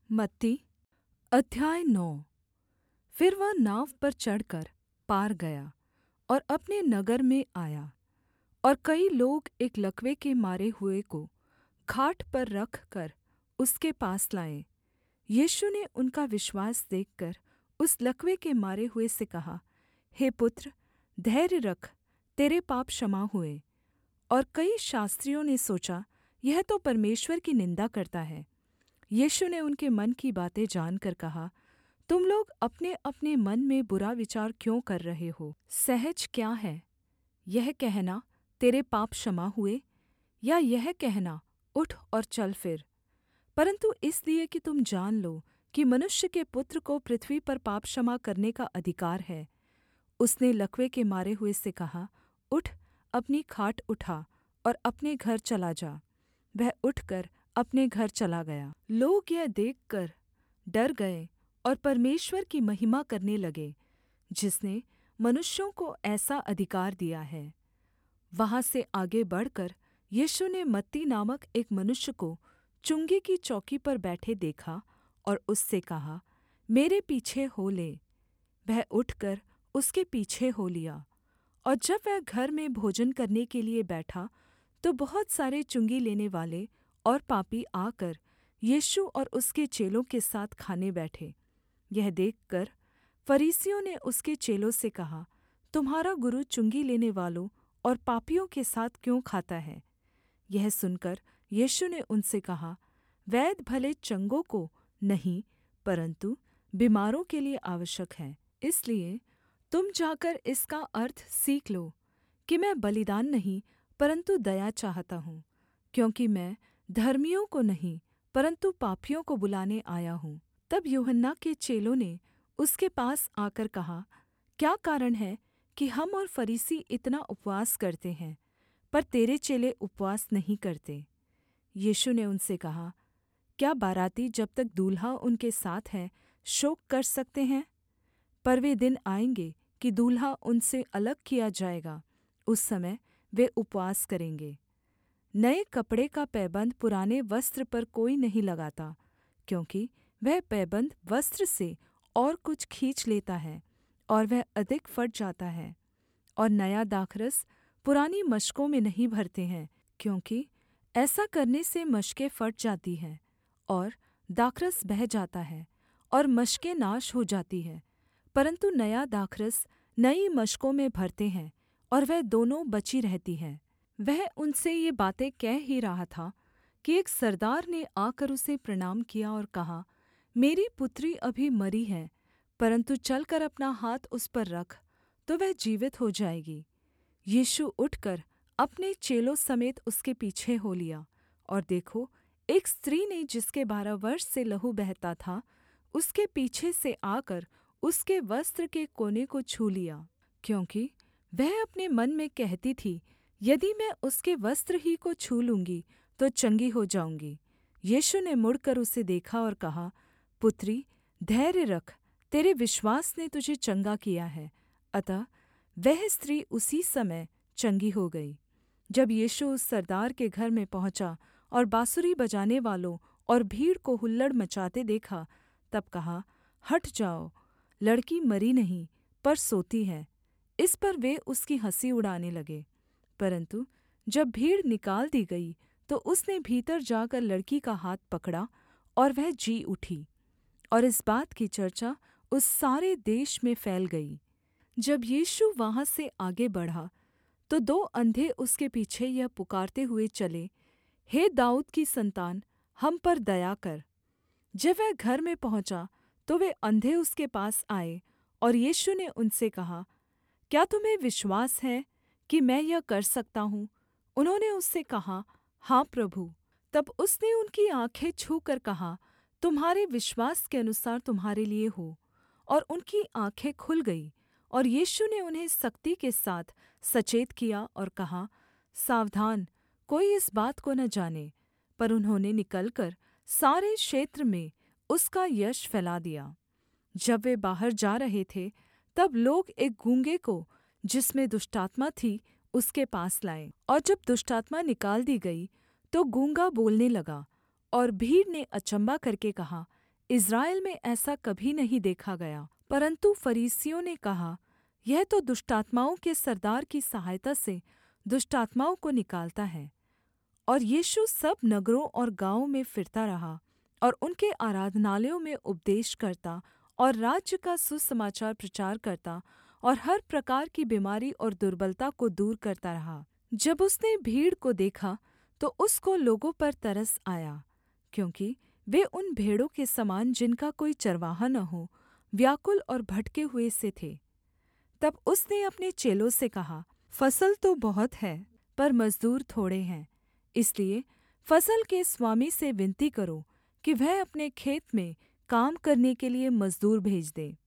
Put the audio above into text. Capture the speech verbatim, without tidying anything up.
मत्ती अध्याय नौ। फिर वह नाव पर चढ़कर पार गया और अपने नगर में आया, और कई लोग एक लकवे के मारे हुए को खाट पर रखकर उसके पास लाए। यीशु ने उनका विश्वास देखकर उस लकवे के मारे हुए से कहा, हे पुत्र, धैर्य रख, तेरे पाप क्षमा हुए। और कई शास्त्रियों ने सोचा, यह तो परमेश्वर की निन्दा करता है। यीशु ने उनके मन की बातें जानकर कहा, तुम लोग अपने-अपने मन में बुरा विचार क्यों कर रहे हो? सहज क्या है, यह कहना, तेरे पाप क्षमा हुए, या यह कहना, उठ और चल फिर? परन्तु इसलिए कि तुम जान लो कि मनुष्य के पुत्र को पृथ्वी पर पाप क्षमा करने का अधिकार है। उसने लकवे के मारे हुए से कहा, उठ, अपनी खाट उठा और अपने घर चला जा। वह उठकर अपने घर चला गया। लोग यह देखकर डर गए और परमेश्वर की महिमा करने लगे, जिसने मनुष्यों को ऐसा अधिकार दिया है। वहाँ से आगे बढ़कर यीशु ने मत्ती नामक एक मनुष्य को चुंगी की चौकी पर बैठे देखा और उससे कहा, मेरे पीछे हो ले। वह उठकर उसके पीछे हो लिया। और जब वह घर में भोजन करने के लिये बैठा, तो बहुत सारे चुंगी लेनेवाले और पापी आकर यीशु और उसके चेलों के साथ खाने बैठे। यह देखकर फरीसियों ने उसके चेलों से कहा, तुम्हारा गुरु चुंगी लेनेवालों और पापियों के साथ क्यों खाता है? यह सुनकर यीशु ने उनसे कहा, वैद्य भले चंगों को नहीं, परन्तु बीमारों के लिये आवश्यक है। इसलिए तुम जाकर इसका अर्थ सीख लो कि मैं बलिदान नहीं परन्तु दया चाहता हूँ, क्योंकि मैं धर्मियों को नहीं परन्तु पापियों को बुलाने आया हूँ। तब यूहन्ना के चेलों ने उसके पास आकर कहा, क्या कारण है कि हम और फरीसी इतना उपवास करते हैं, पर तेरे चेले उपवास नहीं करते? यीशु ने उनसे कहा, क्या बाराती जब तक दूल्हा उनके साथ है शोक कर सकते हैं? पर वे दिन आएँगे कि दूल्हा उनसे अलग किया जाएगा, उस समय वे उपवास करेंगे। नए कपड़े का पैबन्द पुराने वस्त्र पर कोई नहीं लगाता, क्योंकि वह पैबन्द वस्त्र से और कुछ खींच लेता है और वह अधिक फट जाता है। और नया दाखरस पुरानी मशकों में नहीं भरते हैं, क्योंकि ऐसा करने से मशकें फट जाती हैं और दाखरस बह जाता है और मशकें नाश हो जाती हैं। परन्तु नया दाखरस नई मशकों में भरते हैं और वह दोनों बची रहती है। वह उनसे ये बातें कह ही रहा था कि एक सरदार ने आकर उसे प्रणाम किया और कहा, मेरी पुत्री अभी मरी है, परन्तु चलकर अपना हाथ उस पर रख, तो वह जीवित हो जाएगी। यीशु उठकर अपने चेलों समेत उसके पीछे हो लिया। और देखो, एक स्त्री ने जिसके बारह वर्ष से लहू बहता था, उसके पीछे से आकर उसके वस्त्र के कोने को छू लिया, क्योंकि वह अपने मन में कहती थी, यदि मैं उसके वस्त्र ही को छू लूँगी तो चंगी हो जाऊँगी। यीशु ने मुड़कर उसे देखा और कहा, पुत्री, धैर्य रख, तेरे विश्वास ने तुझे चंगा किया है। अतः वह स्त्री उसी समय चंगी हो गई। जब यीशु उस सरदार के घर में पहुँचा और बाँसुरी बजाने वालों और भीड़ को हुल्लड़ मचाते देखा, तब कहा, हट जाओ, लड़की मरी नहीं पर सोती है। इस पर वे उसकी हँसी उड़ाने लगे। परन्तु जब भीड़ निकाल दी गई, तो उसने भीतर जाकर लड़की का हाथ पकड़ा और वह जी उठी। और इस बात की चर्चा उस सारे देश में फैल गई। जब यीशु वहाँ से आगे बढ़ा, तो दो अंधे उसके पीछे यह पुकारते हुए चले, हे दाऊद की संतान, हम पर दया कर। जब वह घर में पहुँचा, तो वे अंधे उसके पास आए और यीशु ने उनसे कहा, क्या तुम्हें विश्वास है कि मैं यह कर सकता हूँ? उन्होंने उससे कहा, हाँ प्रभु। तब उसने उनकी आँखें छूकर कहा, तुम्हारे विश्वास के अनुसार तुम्हारे लिए हो। और उनकी आँखें खुल गईं, और यीशु ने उन्हें सख्ती के साथ सचेत किया और कहा, सावधान, कोई इस बात को न जाने। पर उन्होंने निकलकर सारे क्षेत्र में उसका यश फैला दिया। जब वे बाहर जा रहे थे, तब लोग एक गूँगे को, जिसमें दुष्टात्मा थी, उसके पास लाए। और जब दुष्टात्मा निकाल दी गई, तो गूँगा बोलने लगा। और भीड़ ने अचम्भा करके कहा, इस्राएल में ऐसा कभी नहीं देखा गया। परन्तु फरीसियों ने कहा, यह तो दुष्टात्माओं के सरदार की सहायता से दुष्टात्माओं को निकालता है। और यीशु सब नगरों और गाँवों में फिरता रहा और उनके आराधनालयों में उपदेश करता और राज्य का सुसमाचार प्रचार करता और हर प्रकार की बीमारी और दुर्बलता को दूर करता रहा। जब उसने भीड़ को देखा तो उसको लोगों पर तरस आया, क्योंकि वे उन भेड़ों के समान जिनका कोई चरवाहा न हो, व्याकुल और भटके हुए से थे। तब उसने अपने चेलों से कहा, फसल तो बहुत है, पर मजदूर थोड़े हैं। इसलिए फसल के स्वामी से विनती करो कि वह अपने खेत में काम करने के लिये मजदूर भेज दे।